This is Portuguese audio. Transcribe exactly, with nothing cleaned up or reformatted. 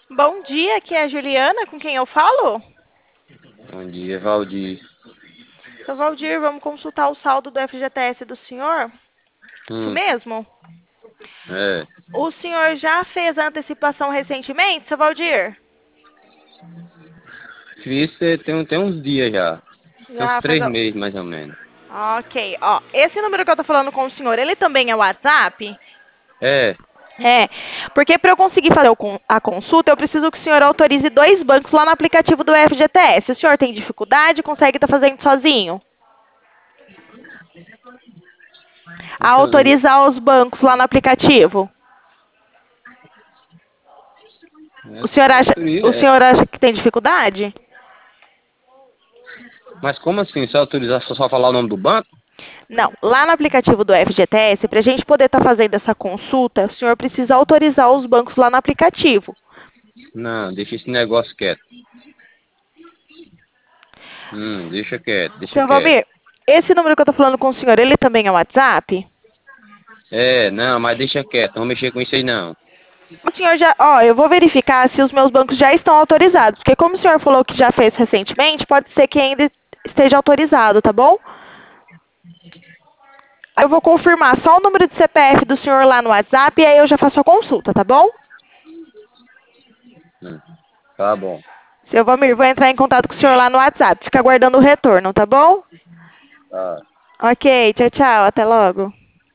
Bom dia, aqui é a Juliana, com quem eu falo? Bom dia, Valdir. Seu Valdir, vamos consultar o saldo do F G T S do senhor? Isso Hum, mesmo? é. O senhor já fez a antecipação recentemente, seu Valdir? Fiz eh, tem, tem uns dias já. Tem uns Já faz. três a- meses, mais ou menos. Ok, ó. Esse número que eu tô falando com o senhor, ele também é WhatsApp? É, É, porque para eu conseguir fazer o con- a consulta, eu preciso que o senhor autorize dois bancos lá no aplicativo do F G T S. O senhor tem dificuldade? Consegue estar fazendo sozinho? A deixa eu. autorizar os bancos lá no aplicativo. O É, senhor acha, autoriza, o é. senhor acha que tem dificuldade? Mas como assim? Se autorizar só, só falar o nome do banco? Não. Lá no aplicativo do F G T S, para a gente poder estar fazendo essa consulta, o senhor precisa autorizar os bancos lá no aplicativo. Não, deixa esse negócio quieto. Hum, deixa quieto, deixa Seu quieto. Valmir, esse número que eu estou falando com o senhor, ele também é WhatsApp? É, não, mas deixa quieto, não vamos mexer com isso aí não. O senhor já, ó, eu vou verificar se os meus bancos já estão autorizados, porque como o senhor falou que já fez recentemente, pode ser que ainda esteja autorizado, tá bom? Aí eu vou confirmar só o número de C P F do senhor lá no WhatsApp e aí eu já faço a consulta, tá bom? Hum, tá bom. Seu Valmir, vou entrar em contato com o senhor lá no WhatsApp. Fica aguardando o retorno, tá bom? Tá. Ok, tchau, tchau. Até logo.